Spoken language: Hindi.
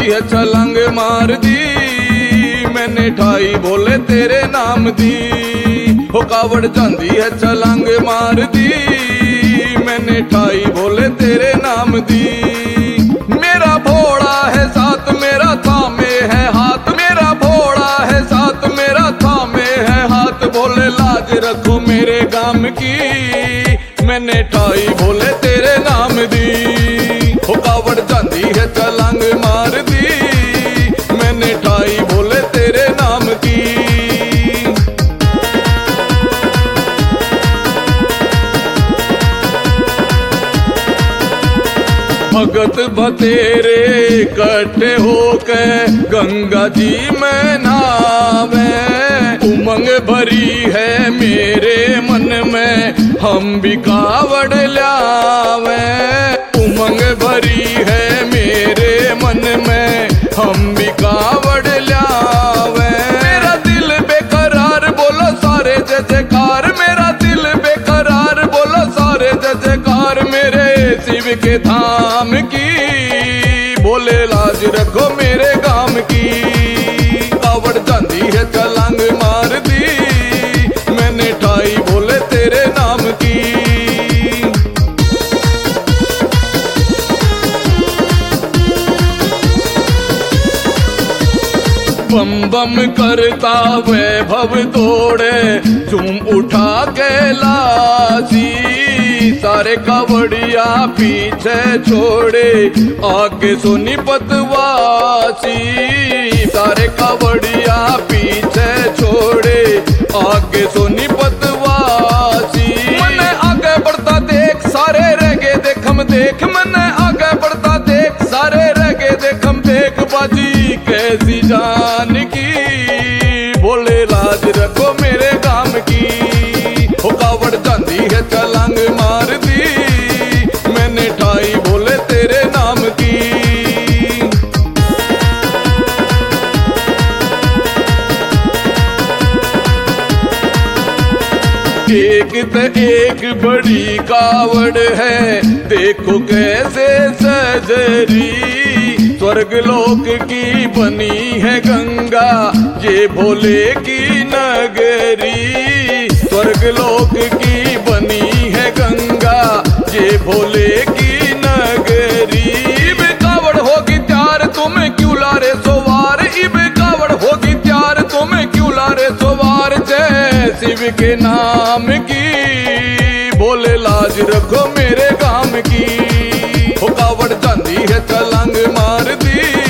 है छलांग मार दी, मैंने ठाई भोले तेरे नाम दी। हो कावड़ जांदी है छलांग मार दी, मैंने ठाई भोले तेरे नाम दी। मेरा भोला है साथ मेरा थामे है हाथ, मेरा भोला है साथ मेरा थामे है हाथ। भोले लाज रखो मेरे गाम की, मैंने ठाई भोले तेरे नाम दी। हो कावड़ जांदी है छलांग मार दी, मैंने ठाई भोले तेरे नाम की। भगत बतेरे इकट्ठे होके गंगा जी में नहावे। उमंग भरी है मेरे मन में, हम भी कावड़ लावे। उमंग भरी है मेरे मन में, हम भी कावड़ लावे। मेरा दिल बेकरार बोलो सारे जय जयकार, मेरा दिल बेकरार बोलो सारे जय जयकार। मेरे शिव के धाम की, बोले लाज रखो मेरे गाम की। कावड़ जांदी है छलांग मार दी, मैंने ठाई भोले तेरे नाम की। बम बम करता वैभव दौड़े, झूम उठा कैलाशी। सारे कावड़िया पीछे छोड़े, आगे सोनीपत वासी। सारे कावड़िया पीछे छोड़े, आगे सोनीपत वासी। मैंने आगे बढ़ता देख सारे रह गए देखम देख, मैंने आगे बढ़ता देख सारे रह गए देखम देख। बाजी कैसी जान की, बोले लाज रखो मेरे गाम की। हो कावड़ जांदी है छलांग मार दी, मैंने ठाई भोले तेरे नाम की। एक तो एक बड़ी कावड़ है, देखो कैसे सजरी। स्वर्ग लोक की बनी है गंगा, ये भोले की नगरी। स्वर्ग लोक की बनी है गंगा, ये भोले की नगरी। इब कावड़ होगी त्यार तुम्हें क्यों लारे सोवार, इब कावड़ होगी त्यार तुम्हें क्यों लारे सोवार। जय शिव के नाम की, बोले लाज रखो मेरे गाम की। हो कावड़ जांदी है छलांग मार दी,